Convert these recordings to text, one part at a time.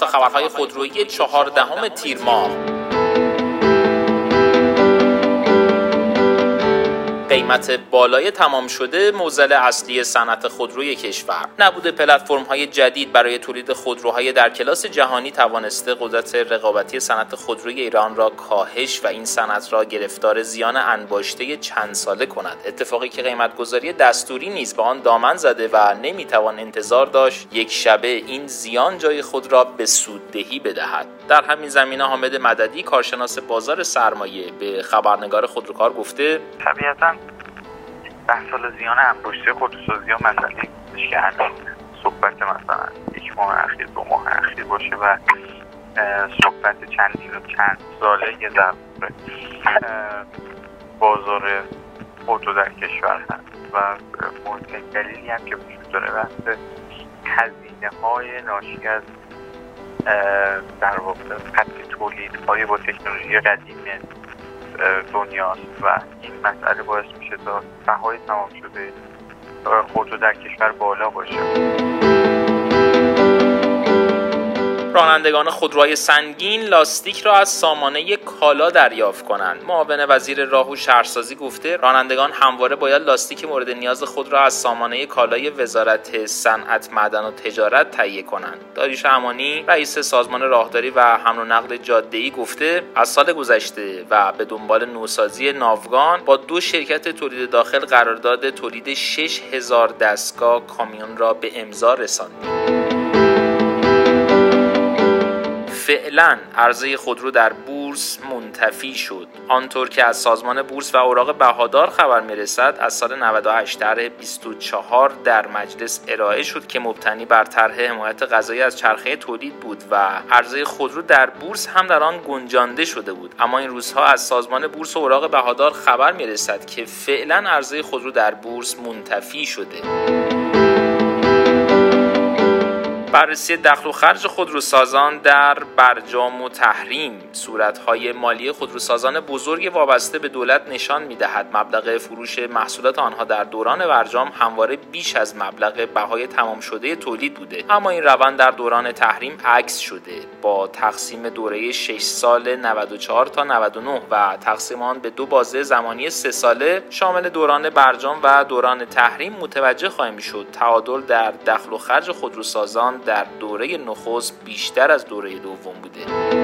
تا خبرهای خودرویی 14 تیر ماه. قیمت بالای تمام شده معضل اصلی صنعت خودروی کشور. نبود پلتفرم‌های جدید برای تولید خودروهای در کلاس جهانی توانسته قدرت رقابتی صنعت خودروی ایران را کاهش و این صنعت را گرفتار زیان انباشته چند ساله کند. اتفاقی که قیمت‌گذاری دستوری نیز به آن دامن زده و نمی‌توان انتظار داشت یک شبه این زیان جای خود را به سوددهی بدهد. در همین زمینه حامد مددی، کارشناس بازار سرمایه، به خبرنگار خودروکار گفته: طبیعتاً بحث زیان انباشته خودروسازی ها مسئله نیستش که همین صحبت مثلا یک ماه اخیر 2 ماه اخیر باشه و صحبت چندین و چند ساله یه در بازار خودرو در کشور هست و مهمترین دلیلی هم که وجود داره بحث هزینه های ناشی از در واقع قطع تولیدهای با تکنولوژی قدیم دنیاست و این مسئله باعث میشه تا بهای تمام شده خودرو در کشور بالا باشه. رانندگان خودروهای سنگین لاستیک را از سامانه کالا دریافت کنند. معاون وزیر راه و شهرسازی گفته رانندگان همواره باید لاستیک مورد نیاز خود را از سامانه کالای وزارت صنعت، معدن و تجارت تهیه کنند. داریوش امانی، رئیس سازمان راهداری و حمل و نقل جاده‌ای گفته از سال گذشته و به دنبال نوسازی ناوگان با 2 شرکت تولید داخل قرارداد تولید 6000 دستگاه کامیون را به امضا رساندیم. فعلا عرضه خودرو در بورس منتفی شد. آنطور که از سازمان بورس و اوراق بهادار خبر میرسد از سال 98 طرح 24 در مجلس ارائه شد که مبتنی بر طرح حمایت قضایی از چرخه تولید بود و عرضه خودرو در بورس هم در آن گنجانده شده بود. اما این روزها از سازمان بورس و اوراق بهادار خبر میرسد که فعلا عرضه خودرو در بورس منتفی شده. بررسی دخل و خرج خودروسازان در برجام و تحریم. صورت‌های مالی خودروسازان بزرگ وابسته به دولت نشان می‌دهد مبلغ فروش محصولات آنها در دوران برجام همواره بیش از مبلغ بهای تمام شده تولید بوده. اما این روند در دوران تحریم عکس شده. با تقسیم دوره 6 سال 94 تا 99 و تقسیم آن به 2 بازه زمانی 3 ساله شامل دوران برجام و دوران تحریم متوجه خواهیم شد تعادل در دخل و خرج خودروسازان در دوره نخست بیشتر از دوره دوم بوده.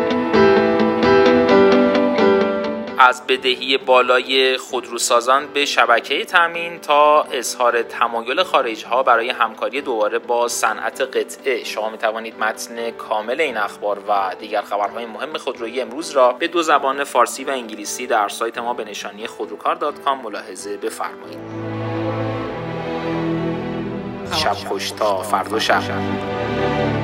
از بدهی بالای خودروسازان به شبکه تامین تا اظهار تمایل خارجی‌ها برای همکاری دوباره با صنعت قطعه. شما می‌توانید متن کامل این اخبار و دیگر خبرهای مهم خودرویی امروز را به 2 زبان فارسی و انگلیسی در سایت ما به نشانی خودروکار.com ملاحظه بفرمایید. شب خوش تا فردا شب.